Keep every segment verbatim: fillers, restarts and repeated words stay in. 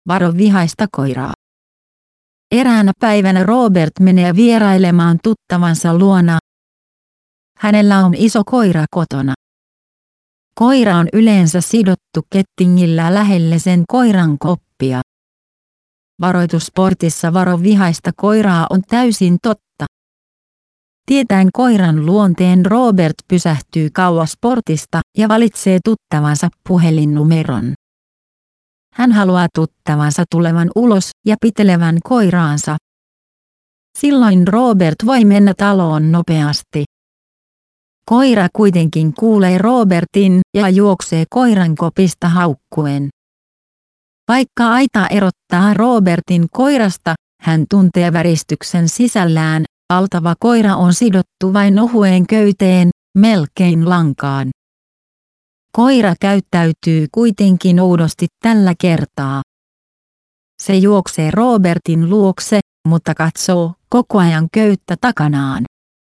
varo vihaista koiraa. Eräänä päivänä Robert menee vierailemaan tuttavansa luona. Hänellä on iso koira kotona. Koira on yleensä sidottu kettingillä lähelle sen koiran koppia. Varoitus sportissa varo vihaista koiraa on täysin totta. Tietäen koiran luonteen Robert pysähtyy kauas sportista ja valitsee tuttavansa puhelinnumeron. Hän haluaa tuttavansa tulevan ulos ja pitelevän koiraansa. Silloin Robert voi mennä taloon nopeasti. Koira kuitenkin kuulee Robertin ja juoksee koiran kopista haukkuen. Vaikka aita erottaa Robertin koirasta, hän tuntee väristyksen sisällään. Valtava koira on sidottu vain ohueen köyteen, melkein lankaan. Koira käyttäytyy kuitenkin oudosti tällä kertaa. Se juoksee Robertin luokse, mutta katsoo koko ajan köyttä takanaan.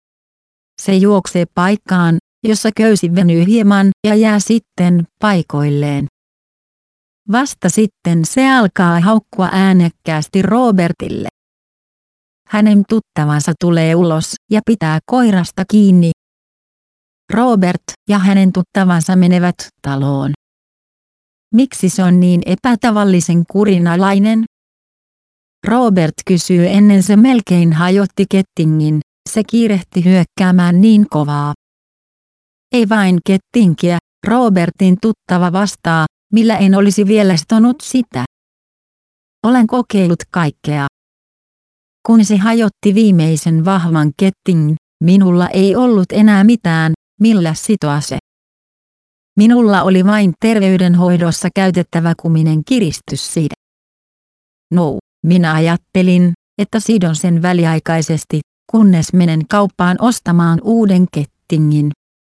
Se juoksee paikkaan, jossa köysi venyy hieman ja jää sitten paikoilleen. Vasta sitten se alkaa haukkua äänekkäästi Robertille. Hänen tuttavansa tulee ulos ja pitää koirasta kiinni. Robert ja hänen tuttavansa menevät taloon. Miksi se on niin epätavallisen kurinalainen? Robert kysyy ennen se melkein hajotti kettingin, se kiirehti hyökkäämään niin kovaa. Ei vain kettinkiä, Robertin tuttava vastaa, millä en olisi vielä stonut sitä. Olen kokeillut kaikkea. Kun se hajotti viimeisen vahvan kettingin, minulla ei ollut enää mitään, millä sitoa se. Minulla oli vain terveydenhoidossa käytettävä kuminen kiristysside. No, minä ajattelin, että sidon sen väliaikaisesti, kunnes menen kauppaan ostamaan uuden kettingin.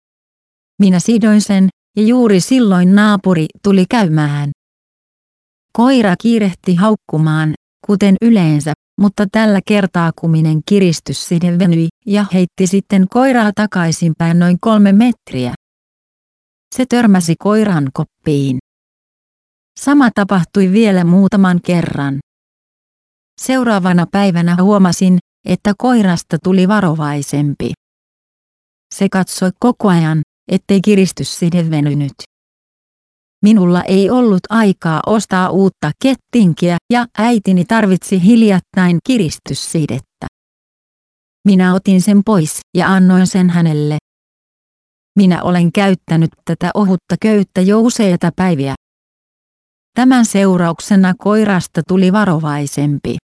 Minä sidoin sen, ja juuri silloin naapuri tuli käymään. Koira kiirehti haukkumaan, kuten yleensä, mutta tällä kertaa kuminen kiristysside venyi ja heitti sitten koiraa takaisinpäin noin kolme metriä. Se törmäsi koiran koppiin. Sama tapahtui vielä muutaman kerran. Seuraavana päivänä huomasin, että koirasta tuli varovaisempi. Se katsoi koko ajan, ettei kiristysside venynyt. Minulla ei ollut aikaa ostaa uutta kettinkiä ja äitini tarvitsi hiljattain kiristyssidettä. Minä otin sen pois ja annoin sen hänelle. Minä olen käyttänyt tätä ohutta köyttä jo useita päiviä. Tämän seurauksena koirasta tuli varovaisempi.